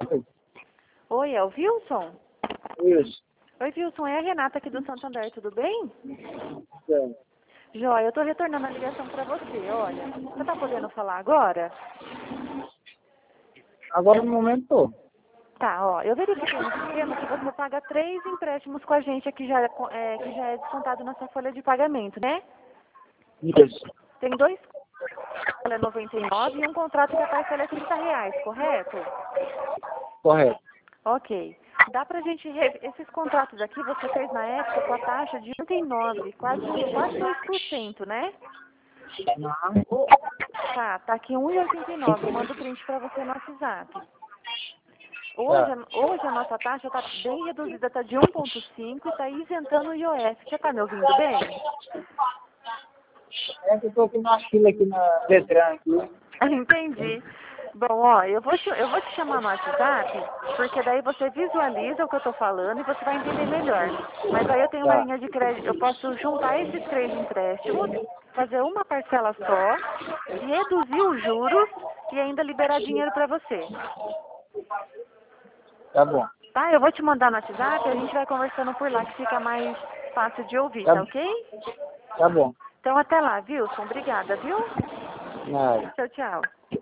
Oi, é o Wilson? Isso. Oi, Wilson, é a Renata aqui do Santander, tudo bem? É. Joia, eu tô retornando a ligação pra você, olha. Você tá podendo falar agora? Agora no momento tô. Tá, ó, eu verifiquei no sistema que você paga 3 empréstimos com a gente aqui que já é descontado na sua folha de pagamento, né? Isso. Tem 2 que é 99 e um contrato que a parcela é R$ 30, correto? Correto. Ok. Dá pra gente esses contratos aqui você fez na época com a taxa de 39, quase 2%, né? Não. Tá aqui 1,89. Eu mando o print pra você no WhatsApp. Hoje, Tá. hoje a nossa taxa está bem reduzida, está de 1,5 e está isentando o IOF. Você está me ouvindo bem? É que eu tô aqui na fila aqui na Detran aqui. Entendi. Bom, ó, eu vou te chamar no WhatsApp, porque daí você visualiza o que eu estou falando e você vai entender melhor. Mas aí eu tenho uma Tá. linha de crédito, eu posso juntar esses 3 empréstimos, fazer uma parcela só, reduzir os juros e ainda liberar dinheiro para você. Tá bom. Tá? Eu vou te mandar no WhatsApp e a gente vai conversando por lá, que fica mais fácil de ouvir, Tá, tá ok? tá bom. Então até lá, Wilson. Obrigada, viu? Nada. Tchau, tchau.